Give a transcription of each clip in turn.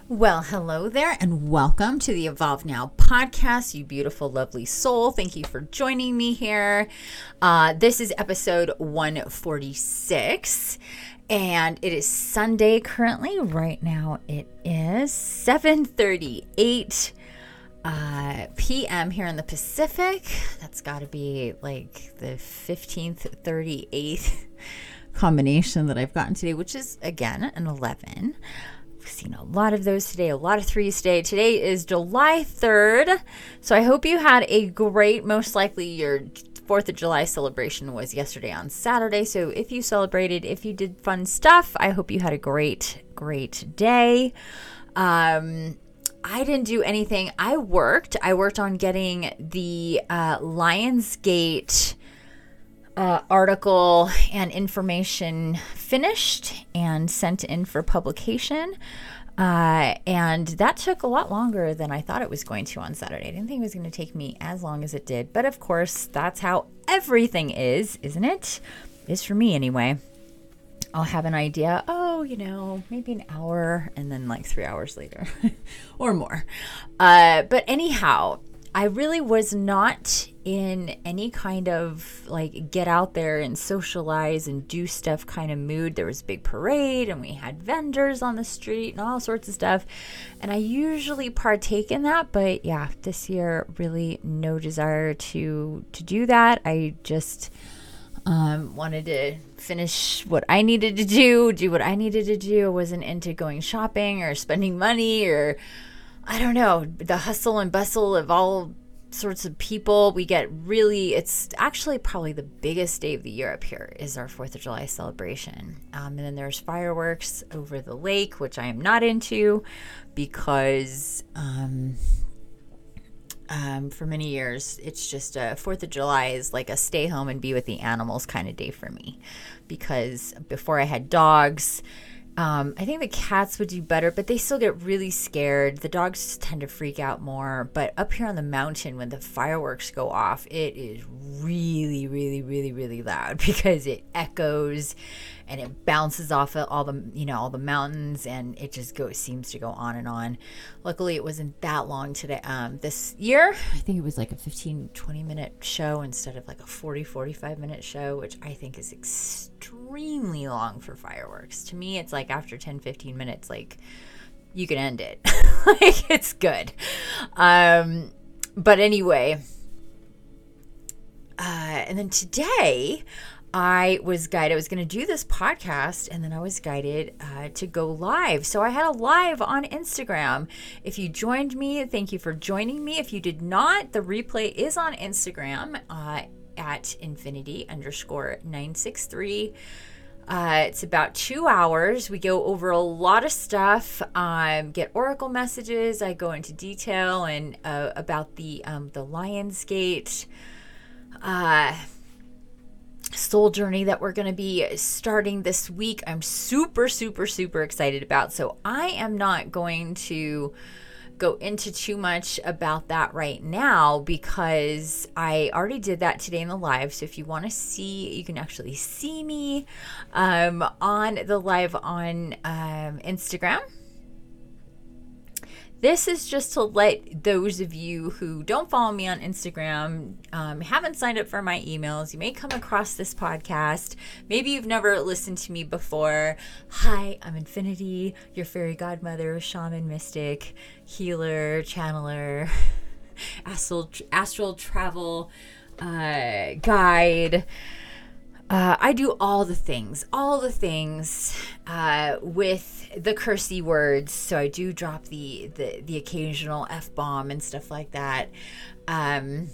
Well, hello there and welcome to the Evolve Now podcast, you beautiful, lovely soul. Thank you for joining me here. This is episode 146 and it is Sunday currently. Right now it is 7:38 p.m. here in the Pacific. That's got to be like the 15th, 38th combination that I've gotten today, which is again an 11. Seen a lot of those today, a lot of threes today. Today is July 3rd. So I hope you had a great, most likely your 4th of July celebration was yesterday on Saturday. So if you celebrated, if you did fun stuff, I hope you had a great day. I didn't do anything. I worked on getting the Lionsgate article and information finished and sent in for publication. And that took a lot longer than I thought it was going to on Saturday. I didn't think it was going to take me as long as it did. But of course, that's how everything is, isn't it? Is for me anyway. I'll have an idea, maybe an hour and then like 3 hours later or more. But anyhow, I really was not in any kind of like get out there and socialize and do stuff kind of mood. There was a big parade and we had vendors on the street and all sorts of stuff. And I usually partake in that, but yeah, this year really no desire to do that. I just wanted to finish what I needed to do what I needed to do. I wasn't into going shopping or spending money or I don't know, the hustle and bustle of all sorts of people. It's actually probably the biggest day of the year up here is our 4th of July celebration. And then there's fireworks over the lake, which I am not into because for many years, it's just 4th of July is like a stay home and be with the animals kind of day for me. Because before I had dogs, I think the cats would do better, but they still get really scared. The dogs tend to freak out more. But up here on the mountain, when the fireworks go off, it is really, really, really, really loud because it echoes and it bounces off of all the mountains, and it just seems to go on and on. Luckily, it wasn't that long today. This year, I think it was like a 15-20 minute show instead of like a 40-45 minute show, which I think is extremely long for fireworks. To me, it's like after 10-15 minutes, like you can end it. Like it's good. But anyway, and then today I was guided. I was going to do this podcast, and then I was guided to go live. So I had a live on Instagram. If you joined me, thank you for joining me. If you did not, the replay is on Instagram at infinity_963. It's about 2 hours. We go over a lot of stuff, get oracle messages. I go into detail and about the Lionsgate soul journey that we're going to be starting this week. I'm super, super, super excited about. So I am not going to go into too much about that right now because I already did that today in the live. So if you want to see, you can actually see me on the live on Instagram. This is just to let those of you who don't follow me on Instagram, haven't signed up for my emails, you may come across this podcast. Maybe you've never listened to me before. Hi, I'm Infinity, your fairy godmother, shaman, mystic, healer, channeler, astral travel guide. I do all the things with the cursey words. So I do drop the occasional F-bomb and stuff like that. And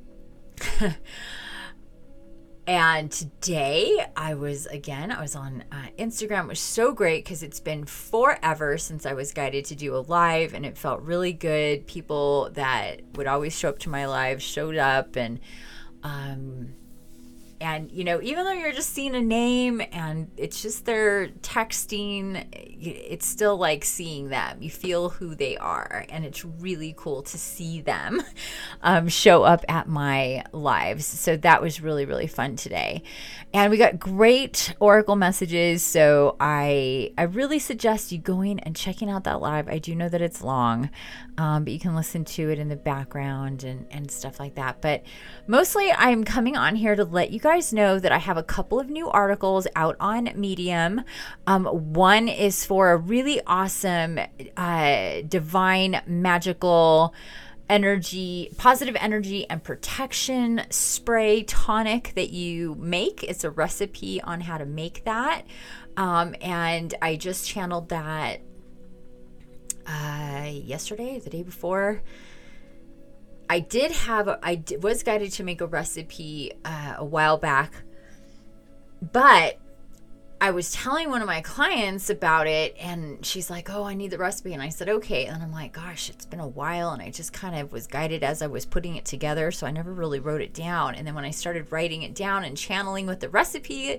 today I was on Instagram. It was so great because it's been forever since I was guided to do a live, and it felt really good. People that would always show up to my live showed up, and And, even though you're just seeing a name and it's just their texting, it's still like seeing them. You feel who they are. And it's really cool to see them show up at my lives. So that was really, really fun today. And we got great Oracle messages. So I really suggest you going and checking out that live. I do know that it's long, but you can listen to it in the background and stuff like that. But mostly I'm coming on here to let you guys know that I have a couple of new articles out on Medium. One is for a really awesome divine magical energy, positive energy and protection spray tonic that you make. It's a recipe on how to make that. And I just channeled that yesterday, the day before. I was guided to make a recipe a while back, but I was telling one of my clients about it, and she's like, oh, I need the recipe. And I said, okay. And I'm like, gosh, it's been a while. And I just kind of was guided as I was putting it together. So I never really wrote it down. And then when I started writing it down and channeling what the recipe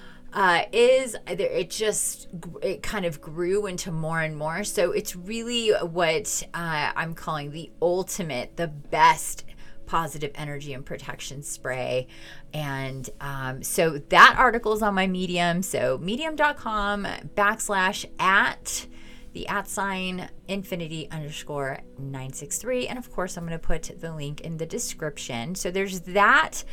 it kind of grew into more and more. So it's really what I'm calling the ultimate, the best positive energy and protection spray. And so that article is on my Medium. So medium.com /@ the @ infinity_963. And of course, I'm going to put the link in the description. So there's that.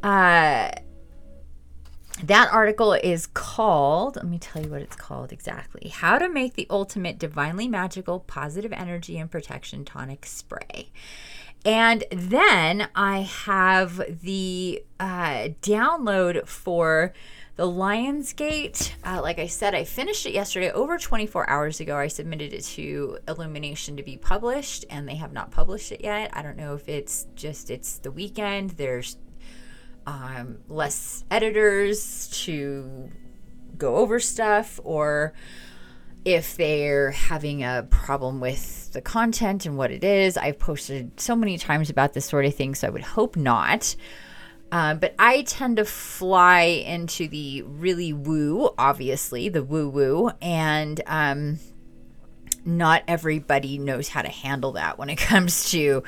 That article is called, let me tell you what it's called exactly. How to Make the Ultimate Divinely Magical Positive Energy and Protection Tonic Spray. And then I have the download for the Lionsgate. Like I said, I finished it yesterday, over 24 hours ago. I submitted it to Illumination to be published, and they have not published it yet. I don't know if it's the weekend. There's less editors to go over stuff, or if they're having a problem with the content and what it is. I've posted so many times about this sort of thing, so I would hope not. But I tend to fly into the really woo, obviously, the woo-woo, and not everybody knows how to handle that when it comes to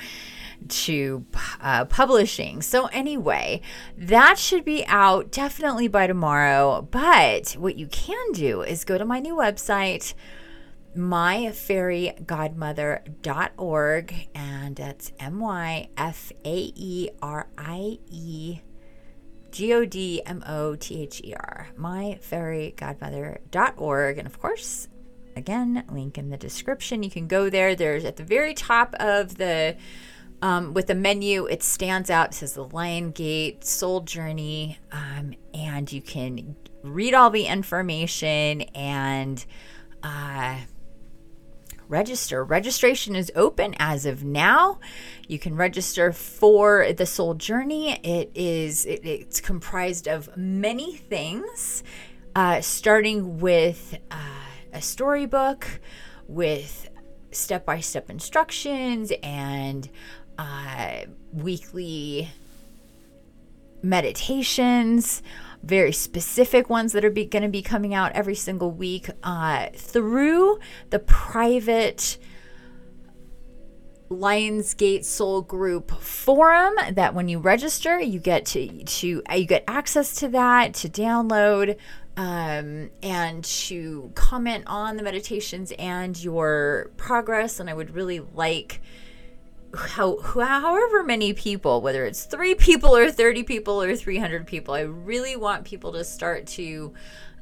publishing. So anyway, that should be out definitely by tomorrow. But what you can do is go to my new website, myfaerygodmother.org, and that's myfaerygodmother, myfaerygodmother.org. And of course, again, link in the description. You can go there. There's at the very top of the with the menu, it stands out. It says the Lionsgate Soul Journey, and you can read all the information and register. Registration is open as of now. You can register for the Soul Journey. It's comprised of many things, starting with a storybook with step-by-step instructions and weekly meditations, very specific ones that are going to be coming out every single week through the private Lionsgate Soul Group forum. That when you register, you get you get access to that, to download and to comment on the meditations and your progress. And I would really like however many people, whether it's 3 people or 30 people or 300 people, I really want people to start to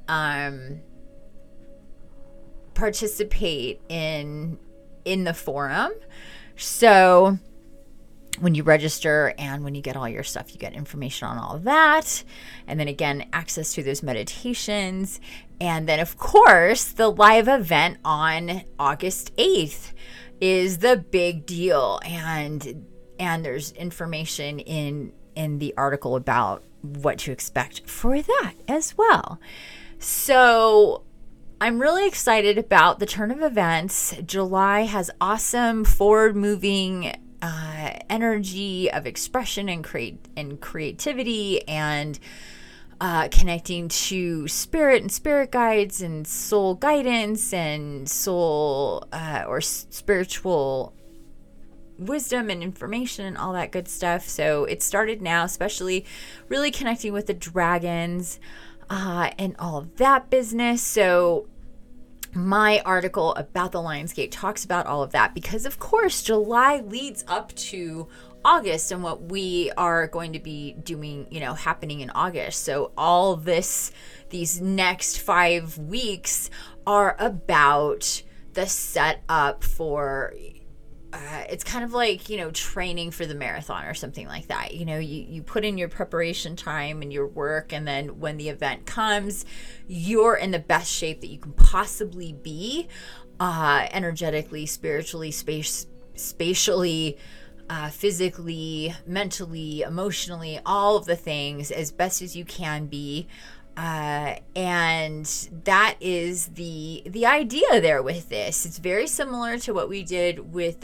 participate in the forum. So when you register and when you get all your stuff, you get information on all of that. And then again, access to those meditations. And then of course, the live event on August 8th is the big deal. And there's information in the article about what to expect for that as well. So I'm really excited about the turn of events. July has awesome forward-moving energy of expression and creativity, and connecting to spirit and spirit guides and soul guidance and soul or spiritual wisdom and information and all that good stuff. So it started now, especially really connecting with the dragons and all of that business. So my article about the Lionsgate talks about all of that because, of course, July leads up to August and what we are going to be doing, happening in August. So all these next 5 weeks are about the setup for it's kind of like, training for the marathon or something like that. You put in your preparation time and your work, and then when the event comes, you're in the best shape that you can possibly be, energetically, spiritually, spatially, physically, mentally, emotionally, all of the things as best as you can be. And that is the idea there with this. It's very similar to what we did with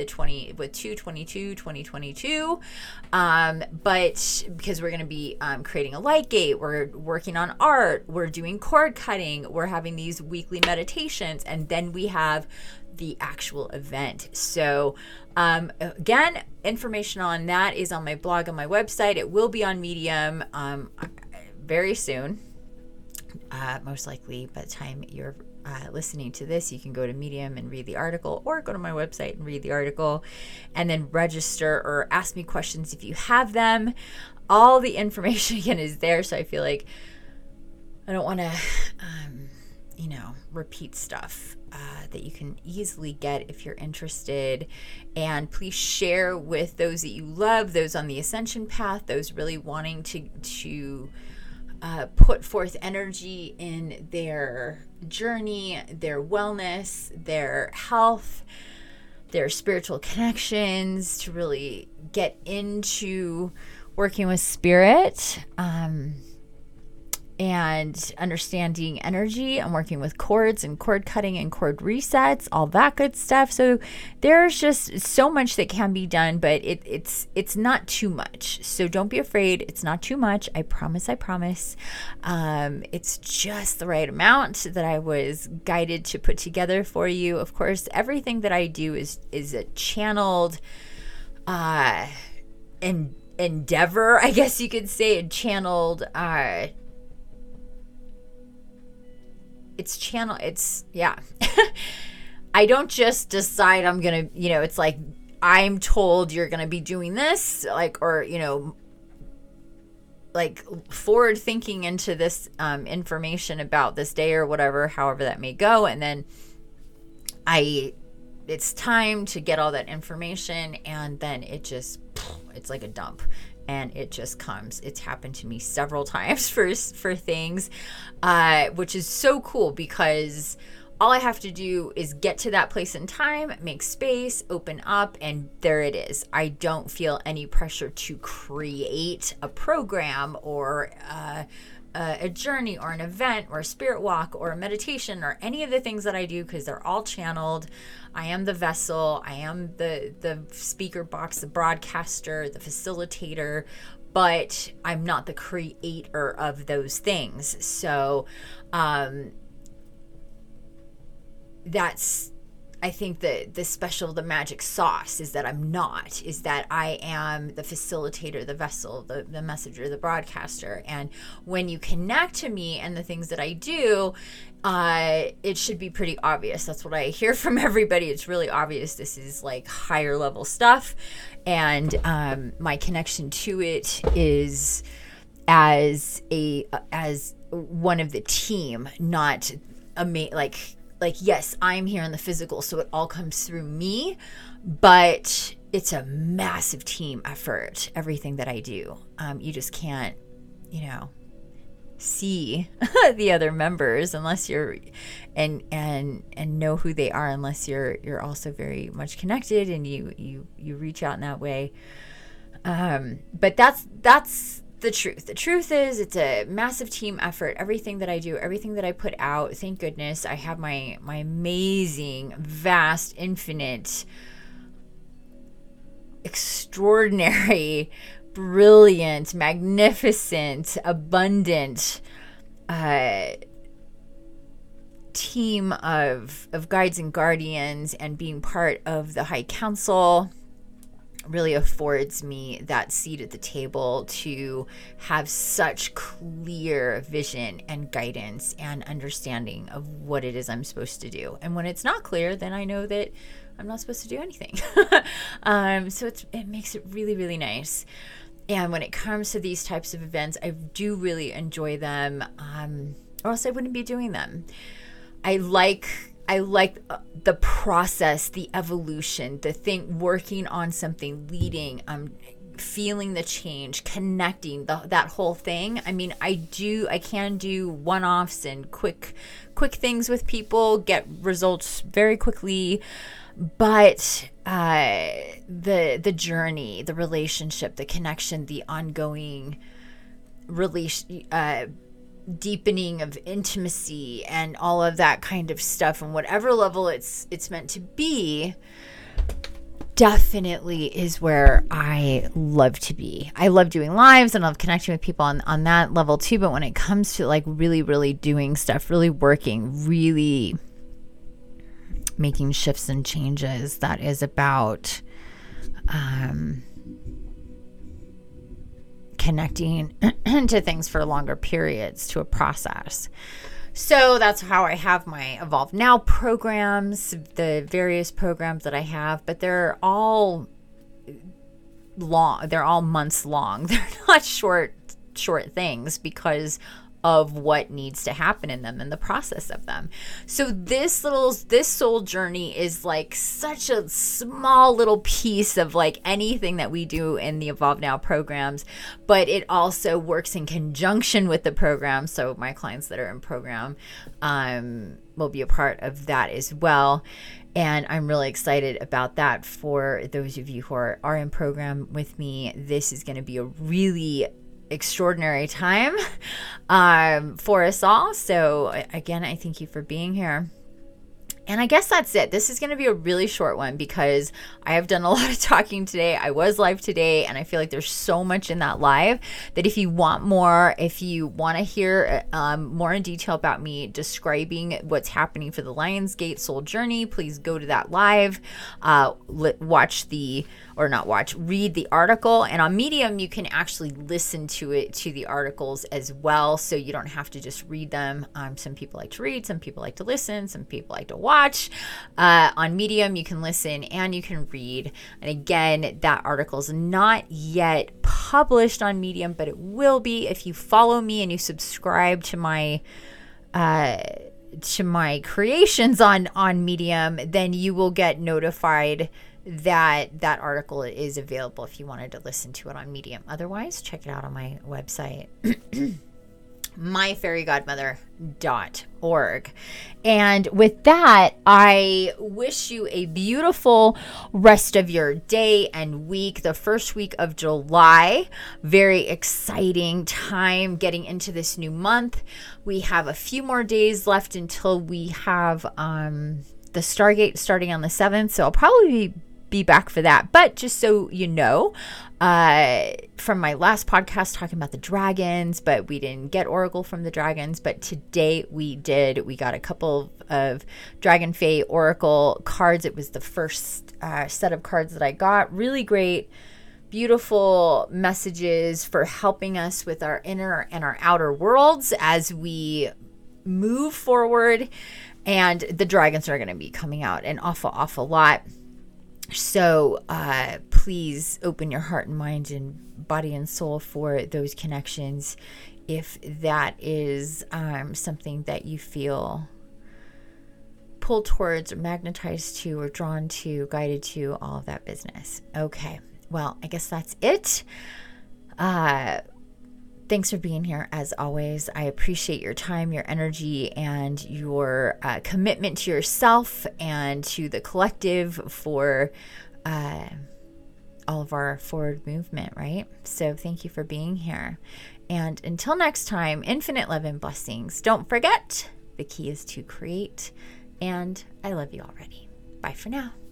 2022, but because we're going to be creating a light gate, we're working on art, we're doing cord cutting, we're having these weekly meditations, and then we have the actual event. So again, information on that is on my blog, on my website. It will be on Medium very soon. Most likely by the time you're listening to this, you can go to Medium and read the article, or go to my website and read the article, and then register or ask me questions if you have them. All the information again is there, so I feel like I don't want to repeat stuff that you can easily get if you're interested. And please share with those that you love, those on the ascension path, those really wanting to put forth energy in their journey, their wellness, their health, their spiritual connections, to really get into working with spirit, and understanding energy, and working with cords and cord cutting and cord resets, all that good stuff. So there's just so much that can be done, but it's not too much. So don't be afraid. It's not too much. I promise. It's just the right amount that I was guided to put together for you. Of course, everything that I do is a channeled endeavor, I guess you could say, a channeled I don't just decide I'm gonna, it's like I'm told you're gonna be doing this, like forward thinking into this information about this day or whatever, however that may go, and then it's time to get all that information, and then it's like a dump. And it just comes. It's happened to me several times for things, which is so cool, because all I have to do is get to that place in time, make space, open up, and there it is. I don't feel any pressure to create a program or a journey or an event or a spirit walk or a meditation or any of the things that I do, because they're all channeled. I am the vessel. I am the speaker box, the broadcaster, the facilitator, but I'm not the creator of those things. So that's, I think, the magic sauce is that I am the facilitator, the vessel, the messenger, the broadcaster. And when you connect to me and the things that I do, it should be pretty obvious. That's what I hear from everybody. It's really obvious. This is like higher level stuff. And my connection to it is as one of the team, not yes, I'm here in the physical, so it all comes through me, but it's a massive team effort, everything that I do. You just can't, see the other members unless you're and know who they are, unless you're also very much connected and you reach out in that way. But that's the truth. The truth is, it's a massive team effort. Everything that I do, everything that I put out, thank goodness I have my amazing, vast, infinite, extraordinary, brilliant, magnificent, abundant team of guides and guardians, and being part of the High Council really affords me that seat at the table to have such clear vision and guidance and understanding of what it is I'm supposed to do. And when it's not clear, then I know that I'm not supposed to do anything. So it makes it really, really nice. And when it comes to these types of events, I do really enjoy them, or else I wouldn't be doing them. I like the process, the evolution, working on something, leading, feeling the change, connecting, that whole thing. I mean, I can do one-offs and quick things with people, get results very quickly, but the journey, the relationship, the connection, the ongoing deepening of intimacy and all of that kind of stuff, and whatever level it's meant to be, definitely is where I love to be. I love doing lives and I love connecting with people on that level too. But when it comes to like really, really doing stuff, really working, really making shifts and changes, that is about connecting to things for longer periods, to a process. So that's how I have my Evolve Now programs, the various programs that I have, but they're all long. They're all months long. They're not short things because of what needs to happen in them and the process of them. So this soul journey is like such a small little piece of like anything that we do in the Evolve Now programs, but it also works in conjunction with the program. So my clients that are in program will be a part of that as well. And I'm really excited about that. For those of you who are in program with me, this is going to be a really extraordinary time for us all. So again, I thank you for being here. And I guess that's it. This is going to be a really short one because I have done a lot of talking today. I was live today, and I feel like there's so much in that live that if you want more, if you want to hear more in detail about me describing what's happening for the Lionsgate Soul Journey, please go to that live, read the article. And on Medium, you can actually listen to the articles as well. So you don't have to just read them. Some people like to read, some people like to listen, some people like to watch. On Medium, you can listen and you can read. And again, that article is not yet published on Medium, but it will be if you follow me and you subscribe to my creations on Medium. Then you will get notified that article is available if you wanted to listen to it on Medium. Otherwise, check it out on my website. myfairygodmother.org. And with that, I wish you a beautiful rest of your day and week, the first week of July. Very exciting time getting into this new month. We have a few more days left until we have the Stargate starting on the 7th, so I'll probably be back for that. But just so you know, from my last podcast talking about the dragons, but we didn't get Oracle from the dragons, but today we did. We got a couple of Dragon Fae Oracle cards. It was the first set of cards that I got. Really great, beautiful messages for helping us with our inner and our outer worlds as we move forward. And the dragons are going to be coming out an awful lot. So please open your heart and mind and body and soul for those connections if that is something that you feel pulled towards or magnetized to or drawn to, guided to, all of that business. Okay, well, I guess that's it. Thanks for being here, as always. I appreciate your time, your energy, and your commitment to yourself and to the collective for all of our forward movement, right? So thank you for being here. And until next time, infinite love and blessings. Don't forget, the key is to create. And I love you already. Bye for now.